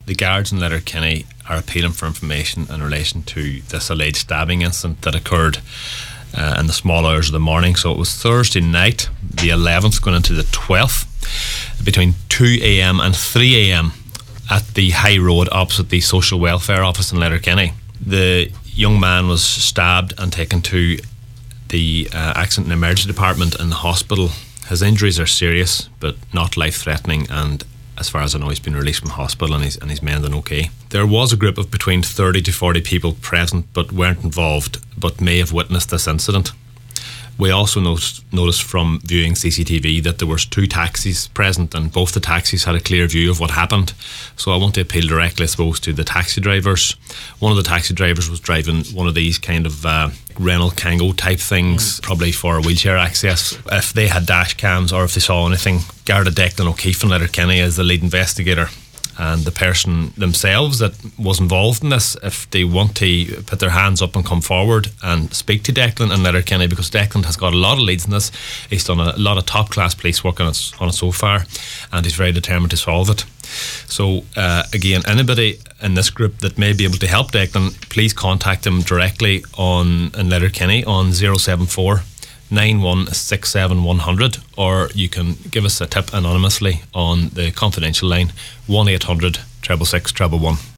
the guards in Letterkenny are appealing for information in relation to this alleged stabbing incident that occurred in the small hours of the morning. So it was Thursday night, the 11th, going into the 12th, between 2 a.m. and 3 a.m. at the High Road opposite the Social Welfare Office in Letterkenny. The young man was stabbed and taken to the Accident and Emergency Department in the hospital. His injuries are serious but not life-threatening, and as far as I know, he's been released from hospital and he's mending okay. There was a group of between 30 to 40 people present but weren't involved, but may have witnessed this incident. We also noticed from viewing CCTV that there was 2 taxis present, and both the taxis had a clear view of what happened. So I want to appeal directly, I suppose, to the taxi drivers. One of the taxi drivers was driving one of these kind of Renault Kangoo type things, probably for wheelchair access. If they had dash cams or if they saw anything, Garda Declan O'Keefe in Letterkenny is the lead investigator, and the person themselves that was involved in this, if they want to put their hands up and come forward and speak to Declan and Letterkenny, because Declan has got a lot of leads in this. He's done a lot of top class police work on it so far, and he's very determined to solve it. So again, anybody in this group that may be able to help Declan, please contact him directly in Letterkenny on 074 9167 100, or you can give us a tip anonymously on the confidential line 1800 666 111.